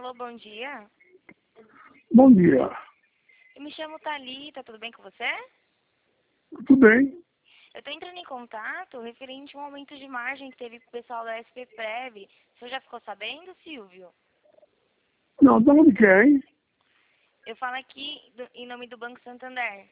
Alô, bom dia. Bom dia. Eu me chamo Thalita, tudo bem com você? Tudo bem? Eu estou entrando em contato referente a um aumento de margem que teve com o pessoal da SPPrev. O senhor já ficou sabendo, Silvio? Não, de onde que é, hein? Eu falo aqui em nome do Banco Santander.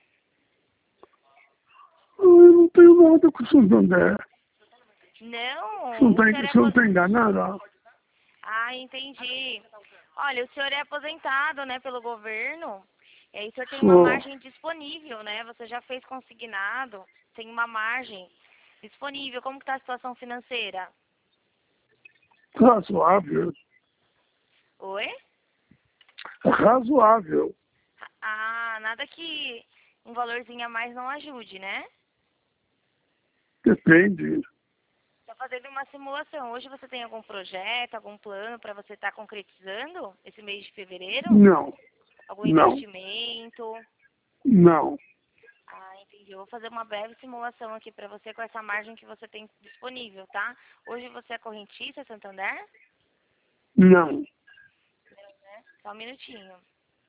Eu não tenho nada com o Santander. Não, Você não tem enganada? Ah, entendi. Olha, o senhor é aposentado, né, pelo governo. E aí o senhor tem uma Sou margem disponível, né? Você já fez consignado, tem uma margem disponível. Como que está a situação financeira? razoável. Oi? É razoável. Ah, nada que um valorzinho a mais não ajude, né? Depende. Está fazendo uma simulação. Hoje você tem algum projeto, algum plano para você estar concretizando esse mês de fevereiro? Não, Algum não, investimento? não. Ah, entendi. Eu vou fazer uma breve simulação aqui para você com essa margem que você tem disponível, tá? Hoje você é correntista, Santander? Não. Só um minutinho.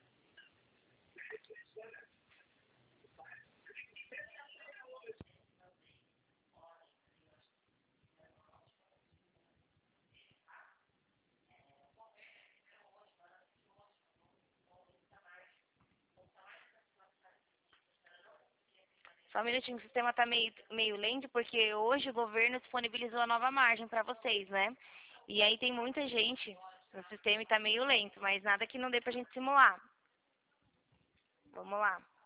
Só um minutinho, o sistema tá meio lento, porque hoje o governo disponibilizou a nova margem para vocês, né? E aí tem muita gente no sistema e tá meio lento, mas nada que não dê pra gente simular. Vamos lá.